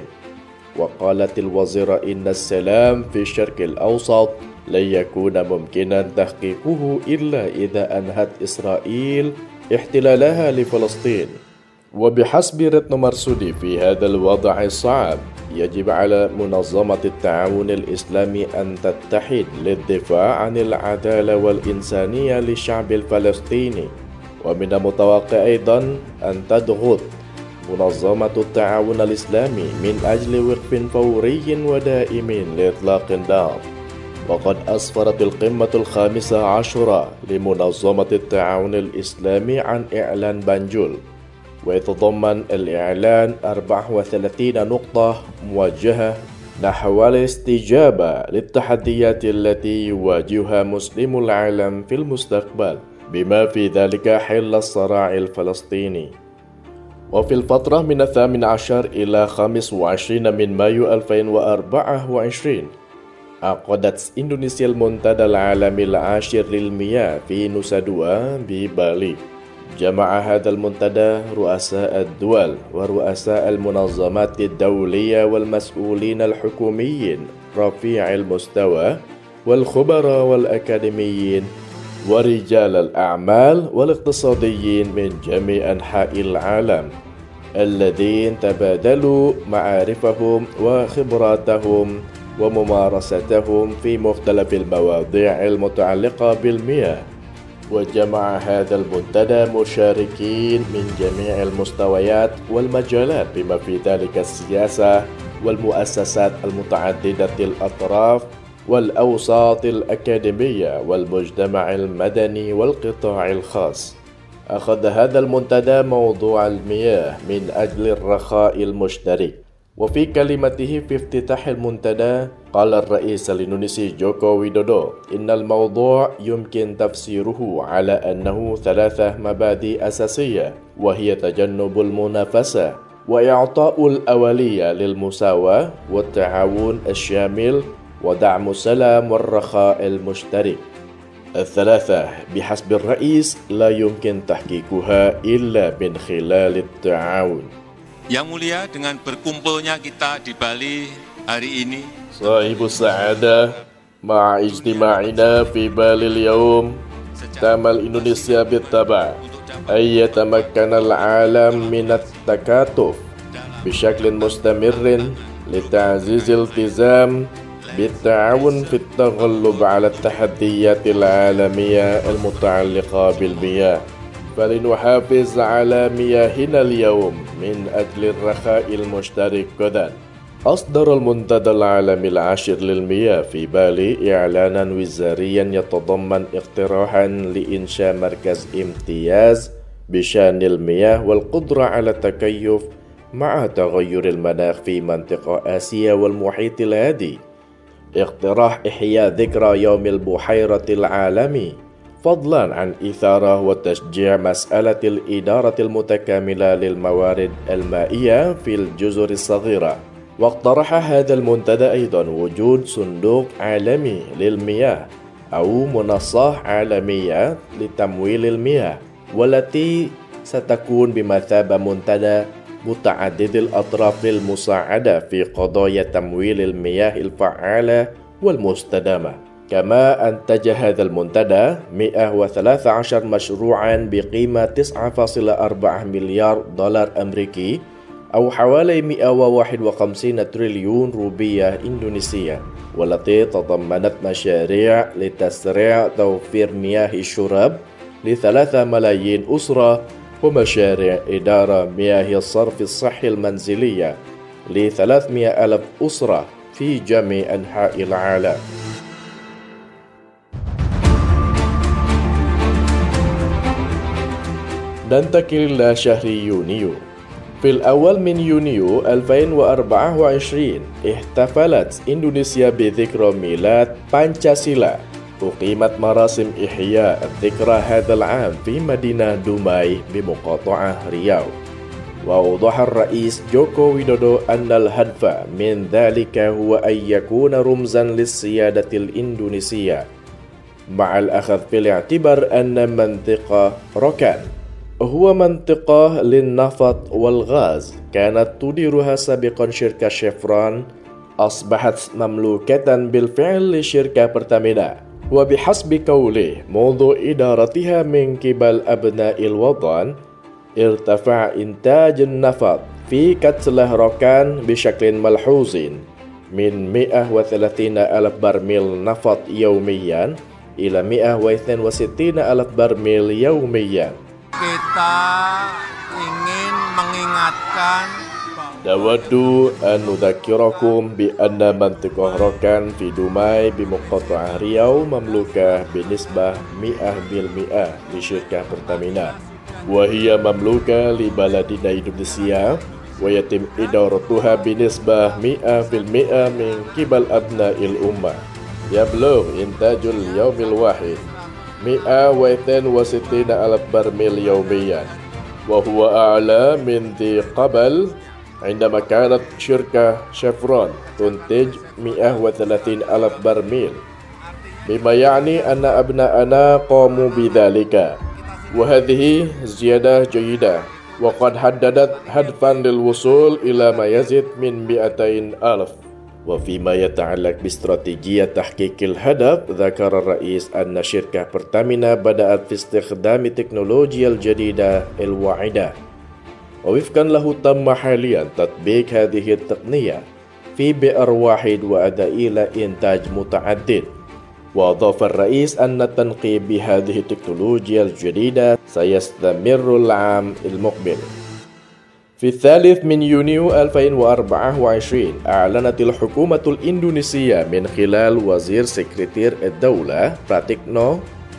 [SPEAKER 1] وقالت الوزيرة إن السلام في الشرق الأوسط لن يكون ممكنا تحقيقه إلا إذا أنهت إسرائيل احتلالها لفلسطين. وبحسب ريتنو مرسودي في هذا الوضع الصعب يجب على منظمة التعاون الإسلامي أن تتحد للدفاع عن العدالة والإنسانية للشعب الفلسطيني، ومن المتوقع أيضا أن تضغط منظمة التعاون الإسلامي من أجل وقف فوري ودائم لإطلاق النار. وقد أسفرت القمة الخامسة عشرة لمنظمة التعاون الإسلامي عن إعلان بنجول، ويتضمن الإعلان أربعة وثلاثين نقطة موجهة نحو الاستجابة للتحديات التي يواجهها مسلمو العالم في المستقبل، بما في ذلك حل الصراع الفلسطيني. وفي الفترة من الثامن عشر إلى خامس وعشرين من مايو ألفين وأربعة وعشرين عقدت إندونيسيا المنتدى العالمي العاشر للمياه في نوسا دوا ببالي. جمع هذا المنتدى رؤساء الدول ورؤساء المنظمات الدولية والمسؤولين الحكوميين رفيع المستوى والخبراء والأكاديميين ورجال الأعمال والاقتصاديين من جميع أنحاء العالم، الذين تبادلوا معارفهم وخبراتهم وممارستهم في مختلف المواضيع المتعلقة بالمياه. وجمع هذا المنتدى مشاركين من جميع المستويات والمجالات بما في ذلك السياسة والمؤسسات المتعددة الأطراف والأوساط الأكاديمية والمجتمع المدني والقطاع الخاص. أخذ هذا المنتدى موضوع المياه من أجل الرخاء المشترك. وفي كلمته في افتتاح المنتدى قال الرئيس الإندونيسي جوكو ويدودو إن الموضوع يمكن تفسيره على أنه ثلاثة مبادئ أساسية، وهي تجنب المنافسة وإعطاء الأولية للمساواة والتعاون الشامل ودعم السلام والرخاء المشترك. الثلاثة بحسب الرئيس لا يمكن تحقيقها إلا من خلال التعاون.
[SPEAKER 7] Yang mulia, dengan berkumpulnya kita di Bali hari ini,
[SPEAKER 1] صاحب السعادة مع اجتماعنا في بالي اليوم تعمل إندونيسيا بالطبع أن يتمكن العالم من التكاتف بشكل مستمر لتعزيز الالتزام بالتعاون في التغلب على التحديات العالمية المتعلقة بالمياه. فلنحافظ على مياهنا اليوم من أجل الرخاء المشترك غدا. أصدر المنتدى العالمي العاشر للمياه في بالي إعلانا وزاريا يتضمن اقتراحا لإنشاء مركز امتياز بشأن المياه والقدرة على التكيف مع تغير المناخ في منطقة آسيا والمحيط الهادي. اقتراح إحياء ذكرى يوم البحيرة العالمي فضلا عن إثارة وتشجيع مسألة الإدارة المتكاملة للموارد المائية في الجزر الصغيرة. واقترح هذا المنتدى أيضا وجود صندوق عالمي للمياه أو منصة عالمية لتمويل المياه، والتي ستكون بمثابة منتدى متعدد الأطراف للمساعدة في قضايا تمويل المياه الفعالة والمستدامة. كما أنتج هذا المنتدى مئة وثلاثة عشر مشروعا بقيمة تسعة فاصلة أربعة مليار دولار أمريكي أو حوالي مئة وواحد وخمسين تريليون روبية إندونيسية، والتي تضمنت مشاريع لتسريع توفير مياه الشرب لثلاثة ملايين أسرة، ومشاريع إدارة مياه الصرف الصحي المنزلية لثلاثمئة ألف أسرة في جميع أنحاء العالم. ننتقل إلى شهر يونيو. في الأول من يونيو ألفين وأربعة وعشرين احتفلت إندونيسيا بذكرى ميلاد بانشاسيلا. أقيمت مراسم إحياء الذكرى هذا العام في مدينة دوماي بمقاطعة رياو. وأوضح الرئيس جوكو ويدودو أن الهدف من ذلك هو أن يكون رمزا للسيادة الإندونيسية، مع الأخذ في الاعتبار أن منطقة روكان هو منطقة للنفط والغاز كانت تديرها سابقا شركة شيفرون، أصبحت مملوكة بالفعل لشركة برتامينا. وبحسب قوله منذ إدارتها من قبل أبناء الوطن ارتفع إنتاج النفط في كتلة روكان بشكل ملحوظ من مئة وثلاثين ألف برميل نفط يوميا إلى مئة واثنين وستين ألف برميل يوميا.
[SPEAKER 9] Kita ingin mengingatkan
[SPEAKER 1] نود أن نذكركم بأن منطقة روكان في دوماي بمقاطعة رياو مملوكة بنسبة مئة بالمئة لشركة برتامينا، وهي مملوكة لبلدنا إندونيسيا، ويتم إدارتها بنسبة مئة بالمئة من قبل أبناء الأمة. يبلغ إنتاج اليوم الواحد مئة واثنين وستين ألف برميل يوميا، وهو أعلى من ذي قبل عندما كانت شركة شيفرون تنتج مئة وثلاثين ألف برميل، بما يعني أن أبناءنا قاموا بذلك، وهذه زيادة جيدة، وقد حددت هدفا للوصول إلى ما يزيد من مئتين ألف. وفيما يتعلق باستراتيجية تحقيق الهدف، ذكر الرئيس أن شركة برتامينا بدأت في استخدام التكنولوجيا الجديدة الواعدة، ووفقا له تم حاليا تطبيق هذه التقنية في بئر واحد وأداء إلى إنتاج متعدد. وأضاف الرئيس أن التنقيب بهذه التكنولوجيا الجديدة سيستمر العام المقبل. في الثالث من يونيو ألفين وأربعة وعشرين أعلنت الحكومة الإندونيسية من خلال وزير سكرتير الدولة براتيكنو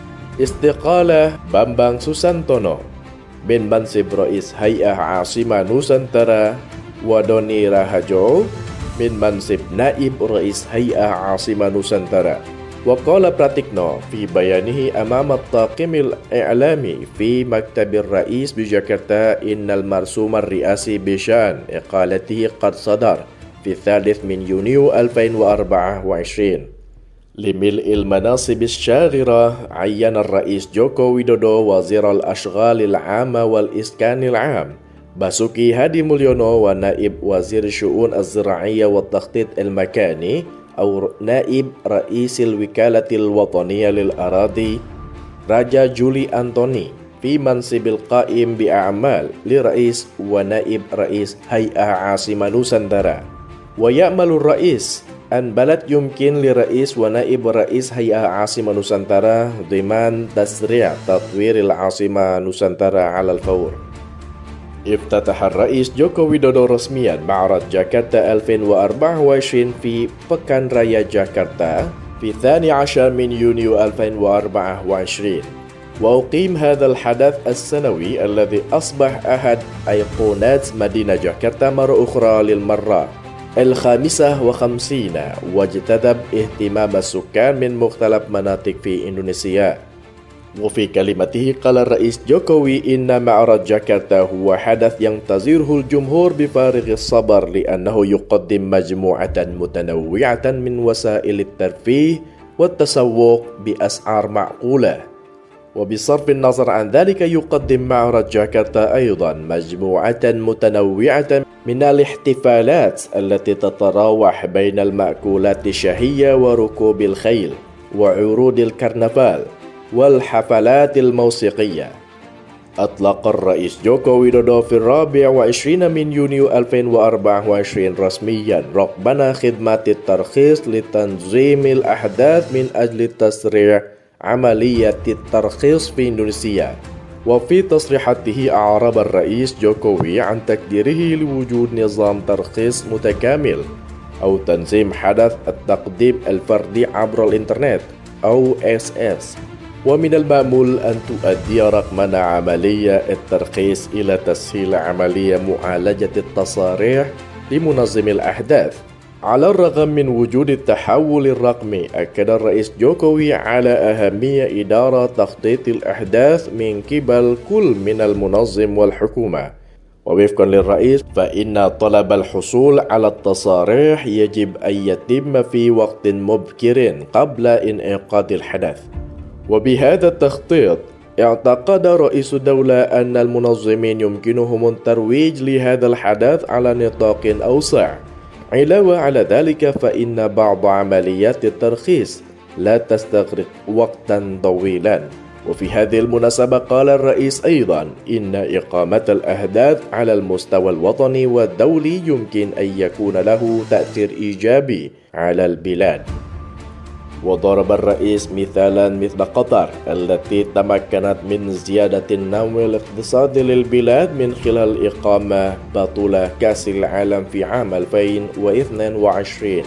[SPEAKER 1] استقالة بامبang Susantono من منصب رئيس هيئة عاصمة نوسانترا، ودوني راهاجو من منصب نائب رئيس هيئة عاصمة نوسانترا. وقال براتيكنو في بيانه أمام الطاقم الإعلامي في مكتب الرئيس بجاكرتا إن المرسوم الرئاسي بشأن إقالته قد صدر في الثالث من يونيو ألفين وأربعة وعشرين. لملء المناصب الشاغرة عين الرئيس جوكو ويدودو وزير الأشغال العامة والإسكان العام باسوكي هادي موليونو، ونائب وزير الشؤون الزراعية والتخطيط المكاني أو نائب رئيس الوكالة الوطنية للأراضي راجا جولي أنتوني في منصب القائم بأعمال لرئيس ونائب رئيس هيئة عاصمة نوسانترا. ويأمل الرئيس
[SPEAKER 10] أن بلد يمكن لرئيس ونائب رئيس هيئة عاصمة نوسانتارا ضمان تسريع تطوير العاصمة نوسانتارا على الفور. افتتح الرئيس جوكو ويدودو رسميا معرض جاكرتا ألفين وأربعة وعشرين في Pekan Raya جاكرتا في الثاني عشر من يونيو ألفين وأربعة وعشرين. وأقيم هذا الحدث السنوي الذي أصبح أحد أيقونات مدينة جاكرتا مرة أخرى للمرة الخامسة وخمسين، واجتذب اهتمام السكان من مختلف مناطق في إندونيسيا. وفي كلمته قال الرئيس جوكوي إن معرض جاكرتا هو حدث ينتظره الجمهور بفارغ الصبر لأنه يقدم مجموعة متنوعة من وسائل الترفيه والتسوق بأسعار معقولة. وبصرف النظر عن ذلك يقدم معرض جاكرتا أيضا مجموعة متنوعة من الاحتفالات التي تتراوح بين المأكولات الشهية وركوب الخيل وعروض الكرنفال والحفلات الموسيقية. أطلق الرئيس جوكو ويدودو في الرابع والعشرين من يونيو ألفين وأربعة وعشرين رسميا رقمنا خدمات الترخيص لتنظيم الأحداث من أجل تسريع عملية الترخيص في إندونيسيا. وفي تصريحاته أعرب الرئيس جوكوي عن تقديره لوجود نظام ترخيص متكامل أو تنظيم حدث التقديم الفردي عبر الإنترنت أو إس إس. ومن المأمول أن تؤدي رقمنة عملية الترخيص إلى تسهيل عملية معالجة التصاريح لمنظم الأحداث. على الرغم من وجود التحول الرقمي، أكد الرئيس جوكوي على أهمية إدارة تخطيط الأحداث من قبل كل من المنظم والحكومة. ووفقا للرئيس فإن طلب الحصول على التصاريح يجب أن يتم في وقت مبكر قبل انعقاد الحدث. وبهذا التخطيط اعتقد رئيس الدولة أن المنظمين يمكنهم الترويج لهذا الحدث على نطاق أوسع. علاوة على ذلك فإن بعض عمليات الترخيص لا تستغرق وقتا طويلا. وفي هذه المناسبة قال الرئيس أيضا إن إقامة الأحداث على المستوى الوطني والدولي يمكن أن يكون له تأثير إيجابي على البلاد. وضرب الرئيس مثالا مثل قطر التي تمكنت من زيادة النمو الاقتصادي للبلاد من خلال إقامة بطولة كأس العالم في عام ألفين واثنين وعشرين.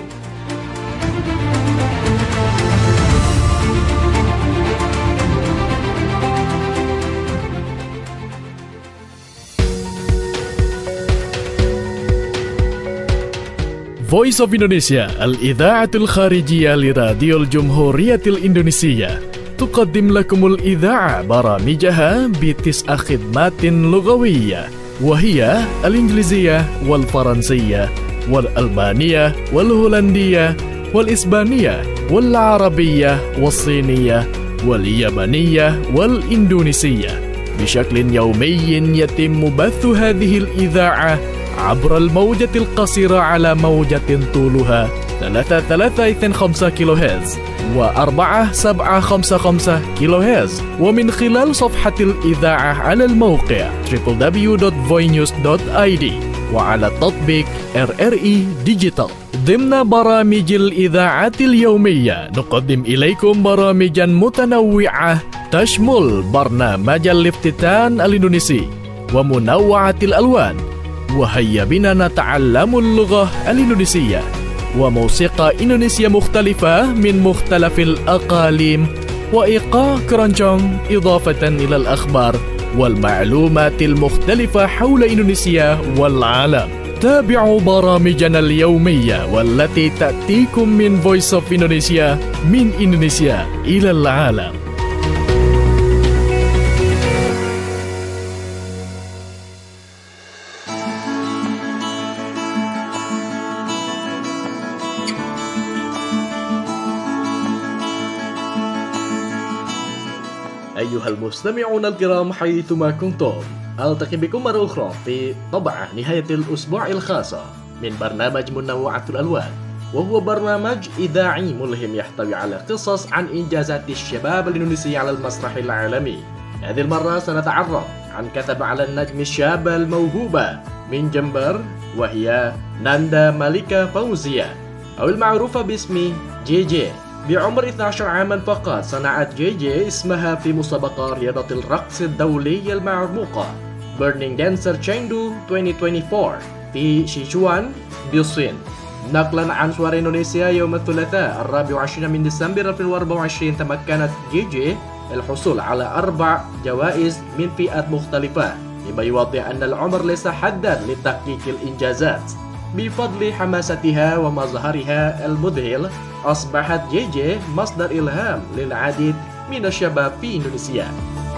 [SPEAKER 1] Voice of Indonesia الإذاعة الخارجية لراديو الجمهورية الإندونيسية تقدم لكم الإذاعة برامجها بتسع خدمات لغوية، وهي الإنجليزية والفرنسية والألمانية والهولندية والإسبانية والعربية والصينية واليابانية والإندونيسية. بشكل يومي يتم بث هذه الإذاعة عبر الموجة القصيرة على موجة طولها ثلاثة ثلاثة اثنين خمسة كيلو هرتز وأربعة سبعة خمسة خمسة كيلو هرتز، ومن خلال صفحة الإذاعة على الموقع دبليو دبليو دبليو دوت فوي نيوز دوت آي دي وعلى تطبيق آر آر إي ديجيتال. ضمن برامج الإذاعة اليومية نقدم إليكم برامجا متنوعة تشمل برنامج الافتتان الإندونيسي ومنوعة الألوان، وهيا بنا نتعلم اللغة الإندونيسية، وموسيقى إندونيسيا مختلفة من مختلف الأقاليم، وإيقاع كرونجونغ، إضافة إلى الأخبار والمعلومات المختلفة حول إندونيسيا والعالم. تابعوا برامجنا اليومية والتي تأتيكم من Voice of Indonesia من إندونيسيا إلى العالم. أيها المستمعون الكرام حيثما كنتم، ألتقي بكم مرة أخرى في طبعة نهاية الأسبوع الخاصة من برنامج منوعة الألوان، وهو برنامج إذاعي ملهم يحتوي على قصص عن إنجازات الشباب الإندونيسي على المسرح العالمي. هذه المرة سنتعرف عن كتب على النجم الشابة الموهوبة من جمبر، وهي ناندا ماليكا فوزية. أو المعروفة باسم جي جي. بعمر اثني عشر عاما فقط صنعت جي جي اسمها في مسابقة رياضة الرقص الدولية المعروقة Burning Dancer Chengdu ألفين وأربعة وعشرين في شيشوان بالصين. نقلا عن صور إندونيسيا يوم الثلاثاء الرابع والعشرين من ديسمبر ألفين وأربعة وعشرين، تمكنت جي جي الحصول على أربع جوائز من فئات مختلفة، مما يوضح أن العمر ليس حدا لتحقيق الإنجازات. بفضل حماستها ومظهرها المذهل أصبحت جي جي مصدر إلهام للعديد من الشباب في إندونيسيا.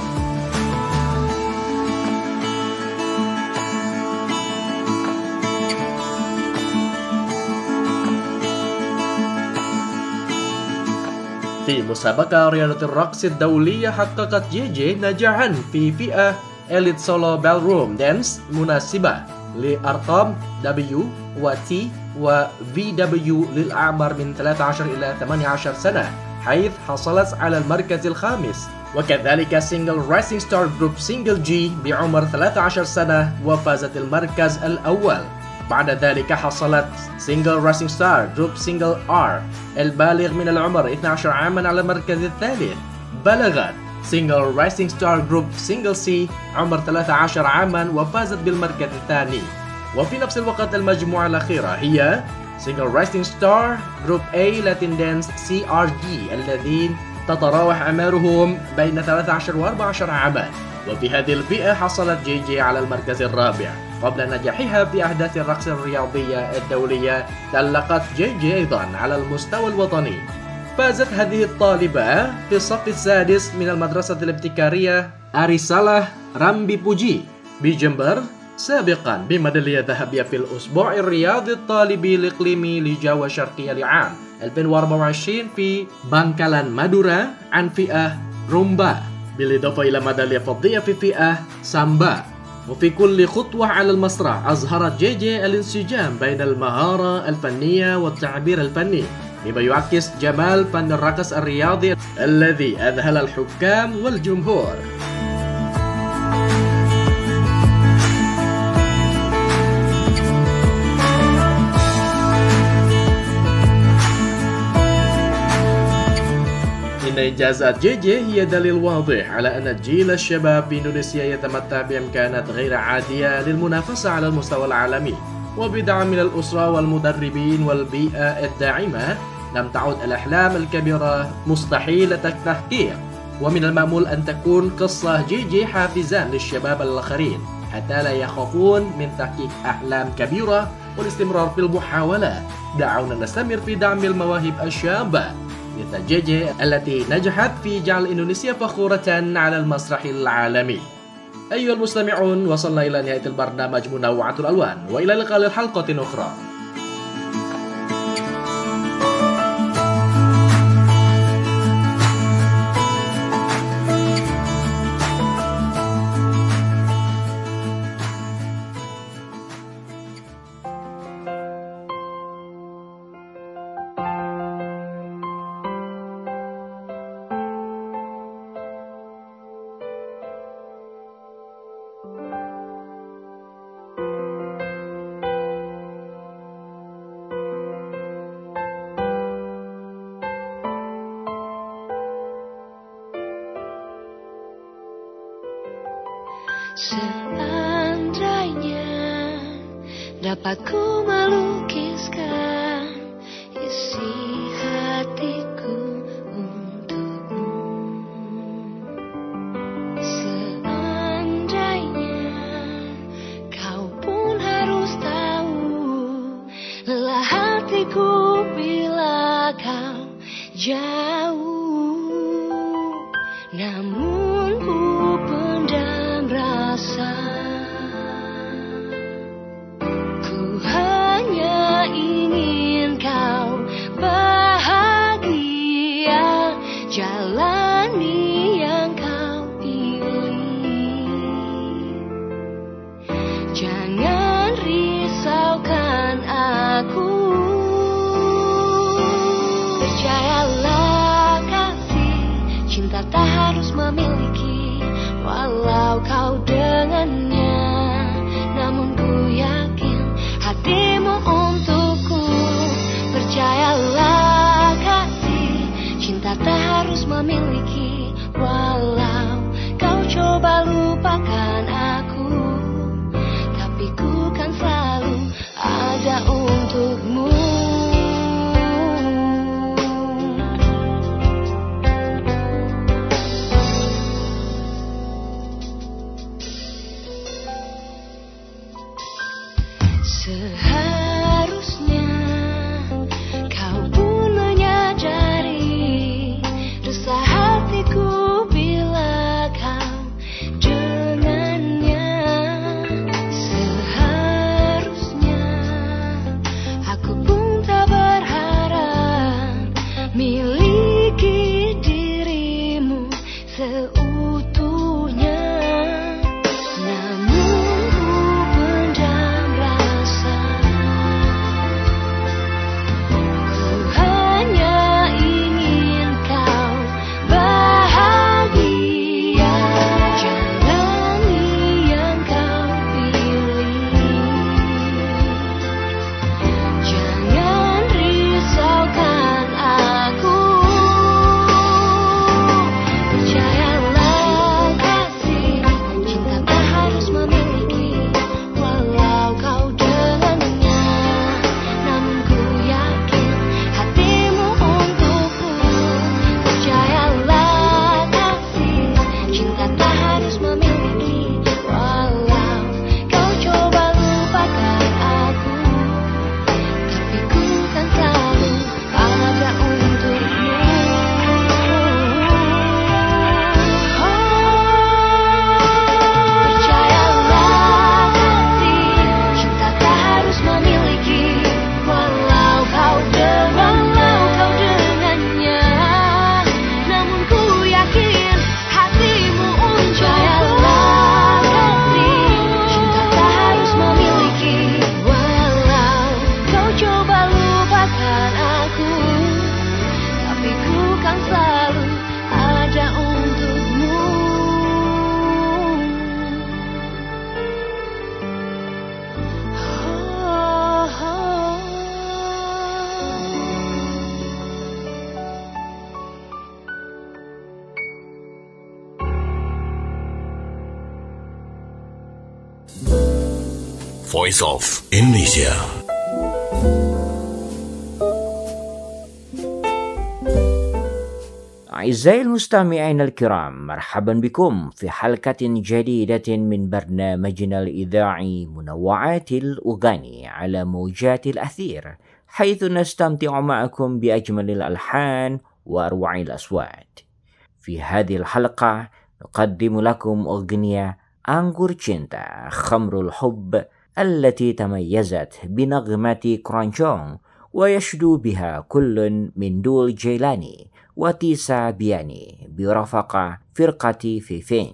[SPEAKER 1] في مسابقة رياضة الرقص الدولية حققت جي جي نجاحا في فئة إليت سولو بالروم دانس مناسبة لأرقام W و T و في دبليو للأعمار من ثلاثة عشر إلى ثمانية عشر سنة، حيث حصلت على المركز الخامس. وكذلك سينجل رايسينج ستار جروب سينجل جي بعمر ثلاثة عشر سنة وفازت المركز الأول. بعد ذلك حصلت سينجل رايسينج ستار جروب سينجل آر البالغ من العمر اثني عشر عاما على المركز الثالث. بلغت سينجل رايسينج ستار جروب سينجل سي عمر ثلاثة عشر عاما وفازت بالمركز الثاني. وفي نفس الوقت المجموعة الأخيرة هي سينجل رايسينج ستار جروب A لاتين دانس سي آر دي الذين تتراوح أعمارهم بين ثلاثة عشر و أربعة عشر عاما. وفي هذه الفئة حصلت جي جي على المركز الرابع. قبل نجاحها في أحداث الرقص الرياضية الدولية، تألقت جي جي أيضا على المستوى الوطني. فازت هذه الطالبة في الصف السادس من المدرسة الابتكارية أريساله رامبي بوجي بجمبر سابقا بميدالية ذهبية في الأسبوع الرياضي الطالبي الإقليمي لجاوا الشرقية لعام ألفين وأربعة وعشرين في بانكالان مادورا عن فئة رومبا، بالإضافة إلى ميدالية فضية في فئة سامبا. وفي كل خطوة على المسرح أظهرت جي جي الانسجام بين المهارة الفنية والتعبير الفني، مما يعكس جمال فن الرقص الرياضي الذي أذهل الحكام والجمهور. إن إنجازات جي جي هي دليل واضح على أن جيل الشباب في إندونيسيا يتمتع بإمكانات غير عادية للمنافسة على المستوى العالمي. وبدعم من الأسرة والمدربين والبيئة الداعمة، لم تعد الأحلام الكبيرة مستحيلة التحقيق. ومن المأمول أن تكون قصة جي جي حافزا للشباب الآخرين حتى لا يخافون من تحقيق أحلام كبيرة والاستمرار في المحاولة. دعونا نستمر في دعم المواهب الشابة مثل جي جي التي نجحت في جعل إندونيسيا فخورة على المسرح العالمي. أيها المستمعون، وصلنا إلى نهاية البرنامج منوعة الألوان، وإلى اللقاء لحلقة أخرى.
[SPEAKER 2] Seandainya dapat ku melukiskan isi hatiku untukmu, seandainya kau pun harus tahu lelah hatiku bila kau jauh, namun ku pendam rasa. Ku hanya ingin kau bahagia, jalani yang kau pilih. Jangan risaukan aku, percayalah memiliki. Walau kau coba lupakan aku, tapi ku kan selalu ada untukmu. Seharusnya kau pun menyadari rasa hatiku bila kau dengannya. Seharusnya aku pun tak berharap miliki dirimu seutuhnya. Namun ku pendam rasa, ku hanya ingin kau bahagia. Jalani yang kau pilih, jangan risaukan aku. Percayalah kasih, cinta tak harus memiliki. Walau kau dengannya, namun ku yakin hatimu untukku. Percayalah kasih, cinta tak harus memiliki. Walau kau coba lupakan aku, tapi ku kan selalu ada untukmu. Percayalah kasih, cinta tak harus memiliki. Walau kau dengannya, kau dengannya, namun ku yakin hatimu untukku. Percayalah kasih, cinta tak harus memiliki. Walau kau coba lupakan aku, tapi ku kan selalu ada untukmu. Oh, oh.
[SPEAKER 11] Voice of Indonesia.
[SPEAKER 12] أعزائي المستمعين الكرام، مرحبا بكم في حلقة جديدة من برنامجنا الإذاعي منوعات الأغاني على موجات الأثير، حيث نستمتع معكم بأجمل الألحان وأروع الأصوات. في هذه الحلقة نقدم لكم أغنية أنغور Cinta خمر الحب التي تميزت بنغمة كرانشونغ ويشدو بها كل من دول جيلاني وتيسا بياني برفقة فرقة فيفين.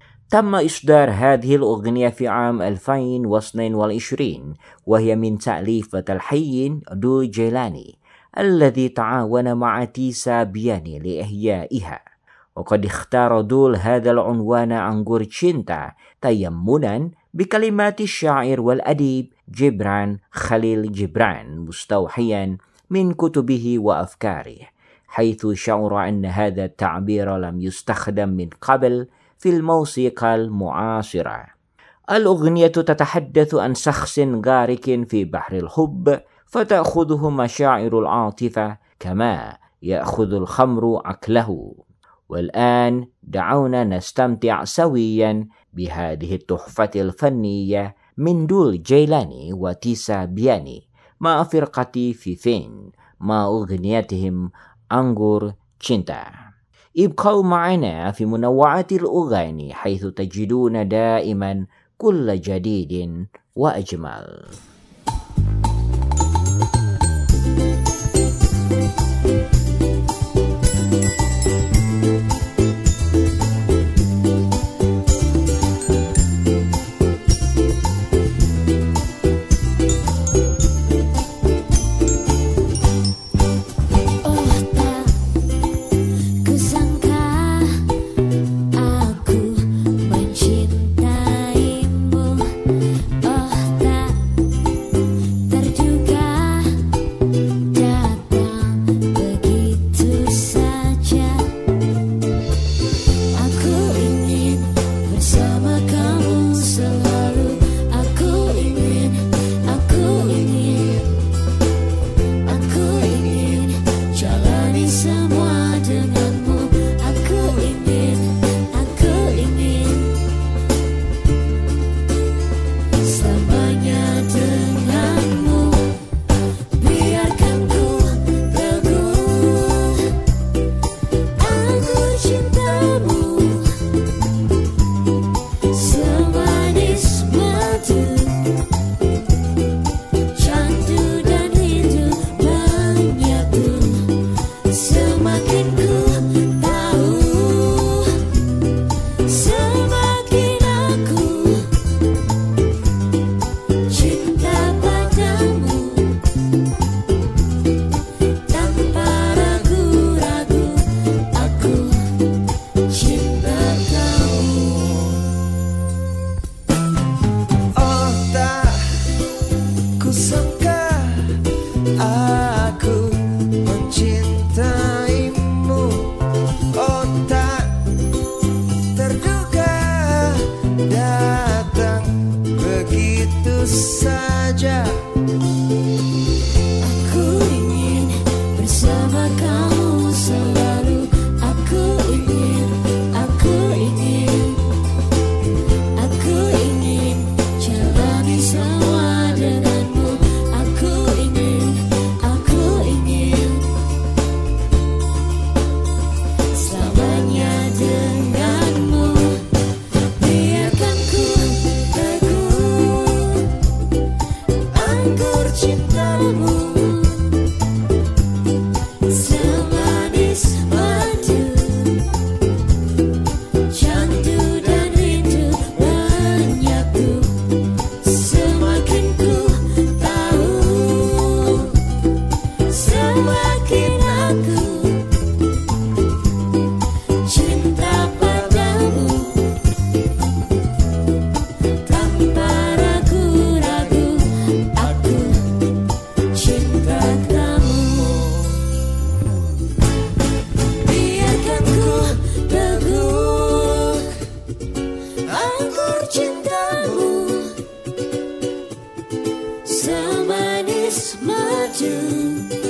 [SPEAKER 12] تم إصدار هذه الأغنية في عام ألفين واثنين وعشرين، وهي من تأليف تلحين دول جيلاني الذي تعاون مع تيسا بياني لإحيائها. وقد اختار دول هذا العنوان أنغور Cinta تيمنا بكلمات الشاعر والأديب جبران خليل جبران، مستوحيا من كتبه وأفكاره، حيث شعر أن هذا التعبير لم يستخدم من قبل في الموسيقى المعاصرة. الأغنية تتحدث عن شخص غارق في بحر الحب، فتأخذه مشاعر العاطفة كما يأخذ الخمر عقله. والآن دعونا نستمتع سويا بهذه التحفة الفنية من دول جيلاني وتيسا بياني مع فرقة فيفين مع أغنيتهم أنغور Cinta. ابقوا معنا في منوعات الأغاني، حيث تجدون دائما كل جديد وأجمل.
[SPEAKER 13] Mencintaimu, oh tak
[SPEAKER 2] cintamu semanis madu, candu dan rindu menyatu. Semakin ku tahu, semakin aku cinta padamu. Tanpa ragu-ragu aku cinta kamu. Biarkan ku teguk anggur cintamu semanis madu.